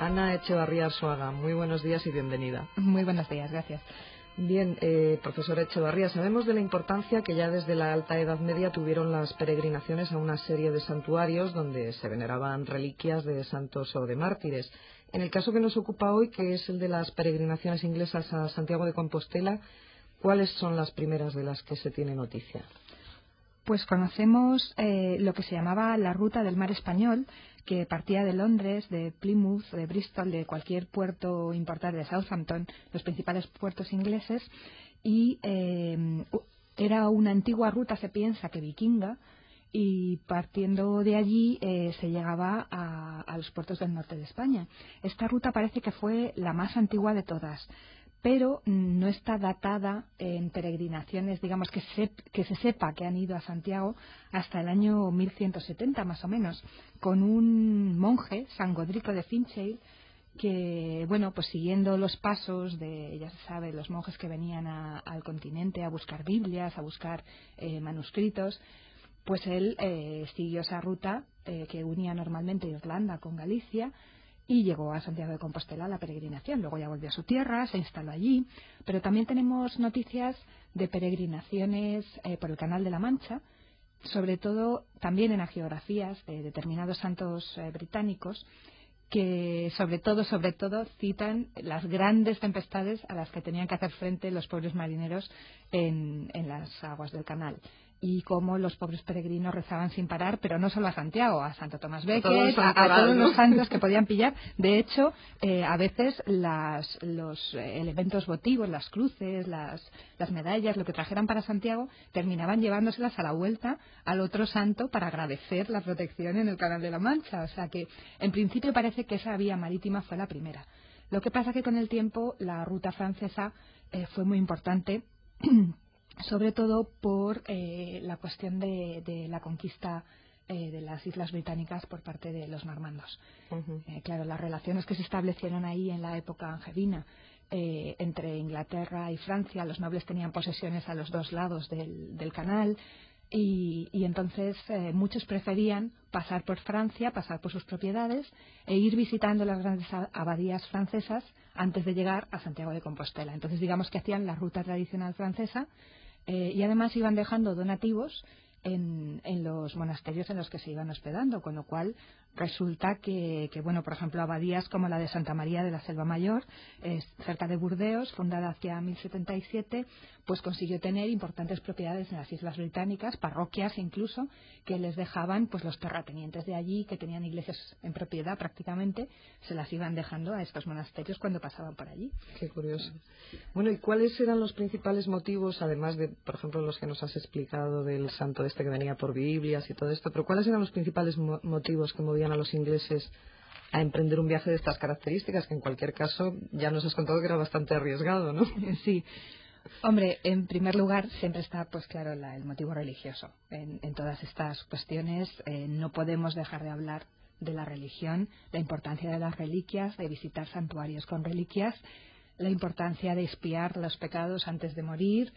Ana Echevarría Arzuaga. Muy buenos días y bienvenida. Muy buenos días, gracias. Bien, profesora Echevarría, sabemos de la importancia que ya desde la Alta Edad Media tuvieron las peregrinaciones a una serie de santuarios donde se veneraban reliquias de santos o de mártires. En el caso que nos ocupa hoy, que es el de las peregrinaciones inglesas a Santiago de Compostela, ¿cuáles son las primeras de las que se tiene noticia? Pues conocemos lo que se llamaba la Ruta del Mar Español, que partía de Londres, de Plymouth, de Bristol, de cualquier puerto importante, de Southampton, los principales puertos ingleses, y era una antigua ruta, se piensa que vikinga, y partiendo de allí se llegaba a los puertos del norte de España. Esta ruta parece que fue la más antigua de todas, pero no está datada en peregrinaciones, digamos, que se sepa que han ido a Santiago hasta el año 1170 más o menos, con un monje, San Godrico de Finchale, que, bueno, pues siguiendo los pasos de, ya se sabe, los monjes que venían al continente a buscar Biblias, a buscar manuscritos, pues él siguió esa ruta que unía normalmente Irlanda con Galicia, y llegó a Santiago de Compostela a la peregrinación. Luego ya volvió a su tierra, se instaló allí, pero también tenemos noticias de peregrinaciones por el Canal de la Mancha, sobre todo también en hagiografías de determinados santos británicos, que sobre todo citan las grandes tempestades a las que tenían que hacer frente los pobres marineros en las aguas del canal, y cómo los pobres peregrinos rezaban sin parar, pero no solo a Santiago, a Santo Tomás Becket, a todos los santos que podían pillar. De hecho, a veces los elementos votivos, las cruces, las medallas, lo que trajeran para Santiago, terminaban llevándoselas a la vuelta al otro santo para agradecer la protección en el Canal de la Mancha. O sea que, en principio, parece que esa vía marítima fue la primera. Lo que pasa que con el tiempo la ruta francesa fue muy importante, sobre todo por la cuestión de la conquista de las Islas Británicas por parte de los normandos. Claro, las relaciones que se establecieron ahí en la época angevina entre Inglaterra y Francia, los nobles tenían posesiones a los dos lados del canal, y entonces muchos preferían pasar por Francia, pasar por sus propiedades e ir visitando las grandes abadías francesas antes de llegar a Santiago de Compostela. Entonces, digamos que hacían la ruta tradicional francesa, y además iban dejando donativos en los monasterios en los que se iban hospedando, con lo cual resulta que bueno, por ejemplo, abadías como la de Santa María de la Selva Mayor, cerca de Burdeos, fundada hacia 1077, pues consiguió tener importantes propiedades en las Islas Británicas, parroquias incluso, que les dejaban pues los terratenientes de allí, que tenían iglesias en propiedad prácticamente, se las iban dejando a estos monasterios cuando pasaban por allí. Qué curioso. Bueno, ¿y cuáles eran los principales motivos, además de, por ejemplo, los que nos has explicado del santo este que venía por Biblias y todo esto, pero cuáles eran los principales motivos que movían a los ingleses a emprender un viaje de estas características, que en cualquier caso ya nos has contado que era bastante arriesgado, ¿no? Sí. Hombre, en primer lugar siempre está, pues claro, el motivo religioso. En todas estas cuestiones no podemos dejar de hablar de la religión, la importancia de las reliquias, de visitar santuarios con reliquias, la importancia de expiar los pecados antes de morir,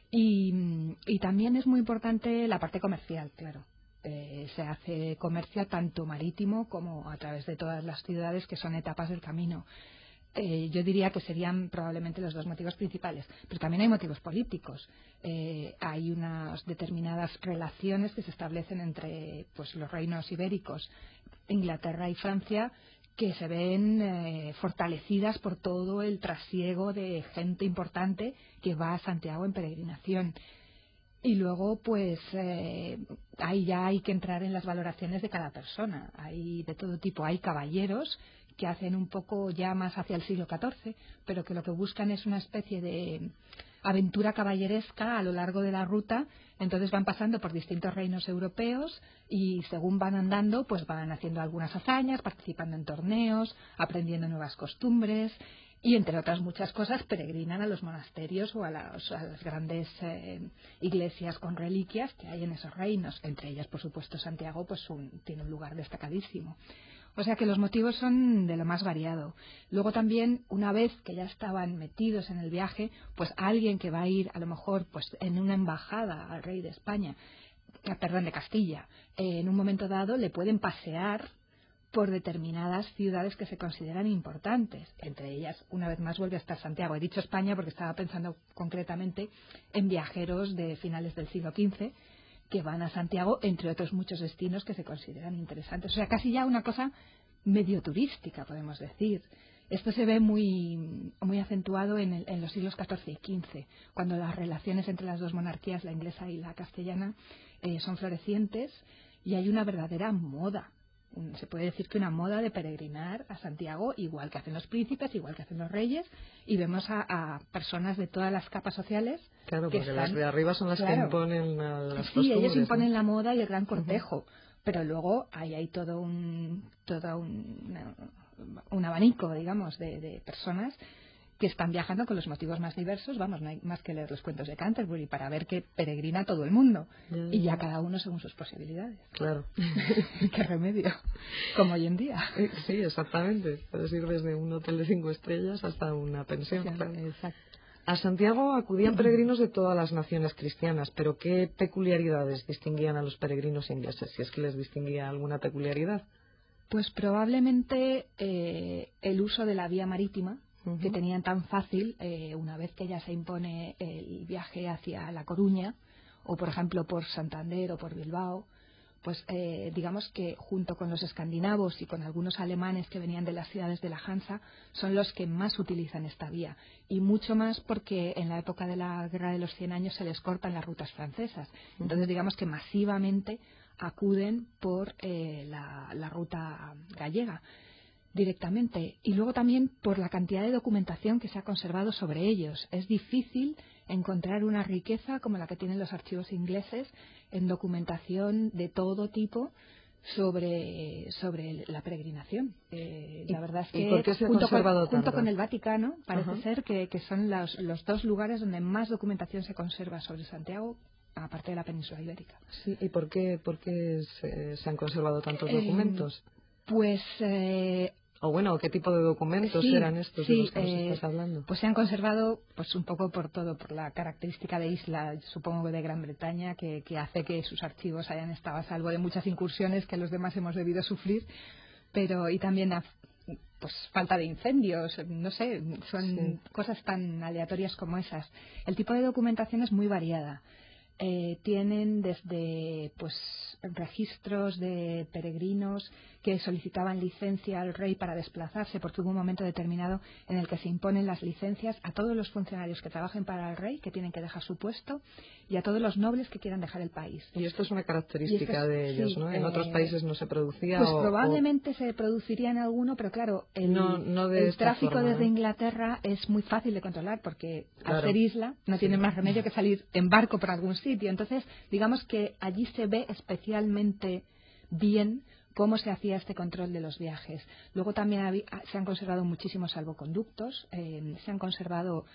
y también es muy importante la parte comercial, claro. Se hace comercio tanto marítimo como a través de todas las ciudades que son etapas del camino. Yo diría que serían probablemente los dos motivos principales, pero también hay motivos políticos. Hay unas determinadas relaciones que se establecen entre pues los reinos ibéricos, Inglaterra y Francia, que se ven fortalecidas por todo el trasiego de gente importante que va a Santiago en peregrinación. Y luego, pues, ahí ya hay que entrar en las valoraciones de cada persona. Hay de todo tipo. Hay caballeros que hacen un poco ya más hacia el siglo XIV, pero que lo que buscan es una especie de aventura caballeresca a lo largo de la ruta. Entonces van pasando por distintos reinos europeos y según van andando, pues van haciendo algunas hazañas, participando en torneos, aprendiendo nuevas costumbres. Y, entre otras muchas cosas, peregrinan a los monasterios o a las grandes iglesias con reliquias que hay en esos reinos. Entre ellas, por supuesto, Santiago pues tiene un lugar destacadísimo. O sea que los motivos son de lo más variado. Luego también, una vez que ya estaban metidos en el viaje, pues alguien que va a ir, a lo mejor, pues en una embajada al rey de España, perdón, de Castilla, en un momento dado le pueden pasear por determinadas ciudades que se consideran importantes. Entre ellas, una vez más, vuelve a estar Santiago. He dicho España porque estaba pensando concretamente en viajeros de finales del siglo XV que van a Santiago, entre otros muchos destinos que se consideran interesantes. O sea, casi ya una cosa medio turística, podemos decir. Esto se ve muy acentuado en los siglos XIV y XV, cuando las relaciones entre las dos monarquías, la inglesa y la castellana, son florecientes y hay una verdadera moda. Se puede decir que una moda de peregrinar a Santiago, igual que hacen los príncipes, igual que hacen los reyes, y vemos a personas de todas las capas sociales. Claro, porque las de arriba son las que imponen las costumbres. Sí, ellos imponen la moda y el gran cortejo, pero luego hay todo un abanico, digamos, de personas que están viajando con los motivos más diversos. Vamos, no hay más que leer los cuentos de Canterbury para ver que peregrina todo el mundo, y ya cada uno según sus posibilidades. Claro. Qué remedio, como hoy en día. Sí, exactamente. Puedes ir desde un hotel de 5 estrellas hasta una pensión. Claro. Exacto. A Santiago acudían peregrinos de todas las naciones cristianas, pero ¿qué peculiaridades distinguían a los peregrinos ingleses? Si es que les distinguía alguna peculiaridad. Pues probablemente el uso de la vía marítima, que tenían tan fácil una vez que ya se impone el viaje hacia La Coruña, o por ejemplo por Santander o por Bilbao. Pues digamos que junto con los escandinavos y con algunos alemanes que venían de las ciudades de la Hansa, son los que más utilizan esta vía, y mucho más porque en la época de la Guerra de los 100 años se les cortan las rutas francesas. Entonces digamos que masivamente acuden por la ruta gallega directamente, y luego también por la cantidad de documentación que se ha conservado sobre ellos. Es difícil encontrar una riqueza como la que tienen los archivos ingleses en documentación de todo tipo sobre la peregrinación. La verdad es que ¿por qué se ha conservado junto tanto? Con el Vaticano parece ser que son los dos lugares donde más documentación se conserva sobre Santiago, aparte de la península ibérica. Sí, ¿y por qué se han conservado tantos documentos? Pues o bueno, ¿qué tipo de documentos eran estos de los que nos estás hablando? Pues se han conservado pues un poco por todo, por la característica de isla, supongo, de Gran Bretaña, que hace que sus archivos hayan estado a salvo de muchas incursiones que los demás hemos debido sufrir, pero y también pues falta de incendios, no sé, son cosas tan aleatorias como esas. El tipo de documentación es muy variada. Tienen desde pues registros de peregrinos que solicitaban licencia al rey para desplazarse, porque hubo un momento determinado en el que se imponen las licencias a todos los funcionarios que trabajen para el rey, que tienen que dejar su puesto, y a todos los nobles que quieran dejar el país. Y esto es una característica de ellos, ¿no? En otros países no se producía. Pues probablemente se produciría en alguno, pero claro, el tráfico desde Inglaterra es muy fácil de controlar, porque al ser isla no tienen más remedio que salir en barco por algún sitio. Entonces, digamos que allí se ve especialmente bien cómo se hacía este control de los viajes. Luego también se han conservado muchísimos salvoconductos, se han conservado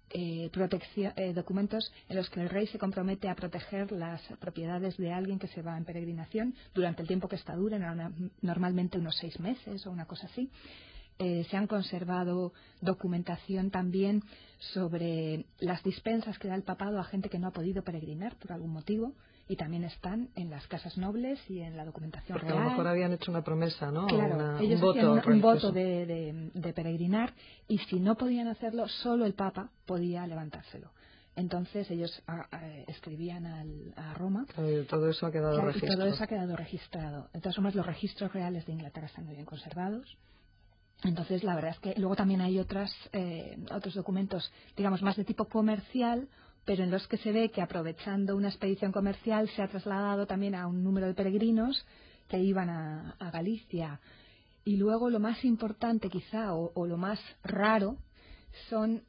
documentos en los que el rey se compromete a proteger las propiedades de alguien que se va en peregrinación durante el tiempo que esta dure, normalmente unos 6 meses o una cosa así. Se han conservado documentación también sobre las dispensas que da el papado a gente que no ha podido peregrinar por algún motivo, y también están en las casas nobles y en la documentación real. Porque a lo mejor habían hecho una promesa, ¿no? Claro, ellos hacían un voto de peregrinar, y si no podían hacerlo, solo el Papa podía levantárselo. Entonces ellos escribían a Roma. Claro, todo eso ha quedado registrado. Y todo eso ha quedado registrado. De todas formas, los registros reales de Inglaterra están muy bien conservados. Entonces, la verdad es que luego también hay otros documentos, digamos, más de tipo comercial, pero en los que se ve que, aprovechando una expedición comercial, se ha trasladado también a un número de peregrinos que iban a Galicia. Y luego lo más importante quizá, o lo más raro, son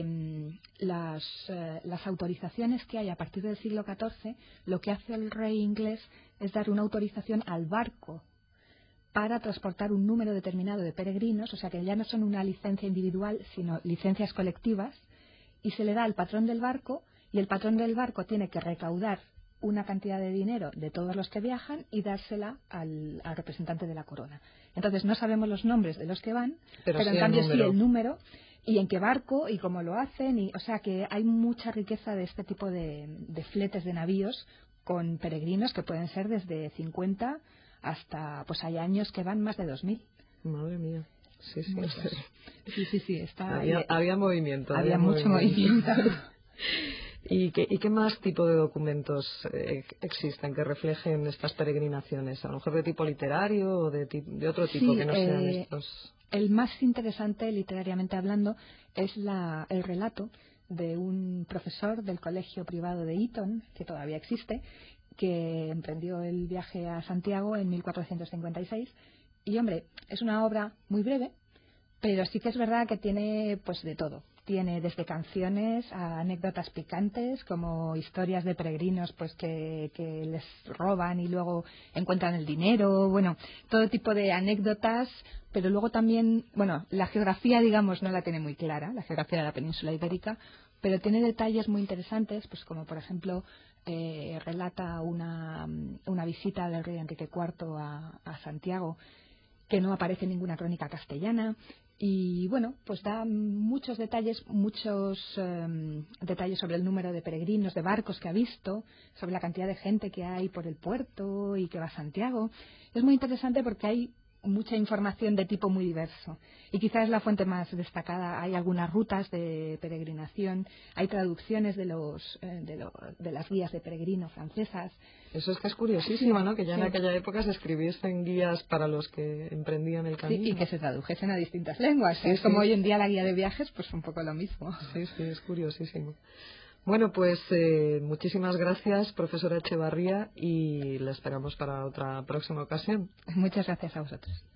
las autorizaciones que hay a partir del siglo XIV. Lo que hace el rey inglés es dar una autorización al barco para transportar un número determinado de peregrinos, o sea que ya no son una licencia individual, sino licencias colectivas, y se le da al patrón del barco, y el patrón del barco tiene que recaudar una cantidad de dinero de todos los que viajan y dársela al representante de la corona. Entonces no sabemos los nombres de los que van, pero en cambio sí el número y en qué barco y cómo lo hacen, o sea que hay mucha riqueza de este tipo de fletes de navíos con peregrinos que pueden ser desde 50 hasta, pues hay años que van más de 2000. Madre mía. Sí, sí. Sí, está. Había movimiento. Había mucho movimiento. ¿Y qué más tipo de documentos existen que reflejen estas peregrinaciones? A lo mejor de tipo literario o de otro tipo que no sean estos. El más interesante, literariamente hablando, es el relato de un profesor del colegio privado de Eton, que todavía existe, que emprendió el viaje a Santiago en 1456. Y, hombre, es una obra muy breve, pero sí que es verdad que tiene pues de todo. Tiene desde canciones a anécdotas picantes, como historias de peregrinos pues que les roban y luego encuentran el dinero, bueno, todo tipo de anécdotas, pero luego también, bueno, la geografía, digamos, no la tiene muy clara, la geografía de la península ibérica, pero tiene detalles muy interesantes, pues como por ejemplo relata una visita del rey Enrique IV a Santiago, que no aparece en ninguna crónica castellana. Y bueno, pues da muchos detalles sobre el número de peregrinos, de barcos que ha visto, sobre la cantidad de gente que hay por el puerto y que va a Santiago. Es muy interesante porque hay mucha información de tipo muy diverso y quizás es la fuente más destacada. Hay algunas rutas de peregrinación, hay traducciones de las guías de peregrino francesas. Eso es que es curiosísimo, sí, ¿no? Que ya sí. en aquella época se escribiesen guías para los que emprendían el camino. Sí, y que se tradujesen a distintas lenguas. Sí, es como hoy en día la guía de viajes, pues un poco lo mismo. Sí, es curiosísimo. Bueno, pues muchísimas gracias, profesora Echevarría, y la esperamos para otra próxima ocasión. Muchas gracias a vosotros.